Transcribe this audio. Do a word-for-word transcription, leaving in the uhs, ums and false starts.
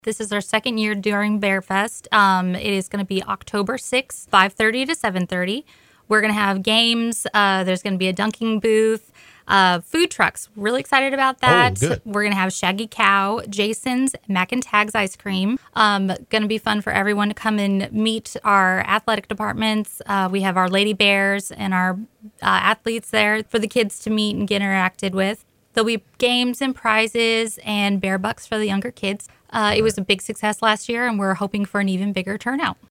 This is our second year during Bear Fest. Um, it is going to be October sixth, five thirty to seven thirty. We're going to have games. Uh, there's going to be a dunking booth, uh, food trucks. Really excited about that. Oh, good. We're going to have Shaggy Cow, Jason's, Mac and Tags ice cream. Um, going to be fun for everyone to come and meet our athletic departments. Uh, we have our Lady Bears and our uh, athletes there for the kids to meet and get interacted with. There'll be games and prizes and bear bucks for the younger kids. Uh, it was a big success last year, and we're hoping for an even bigger turnout.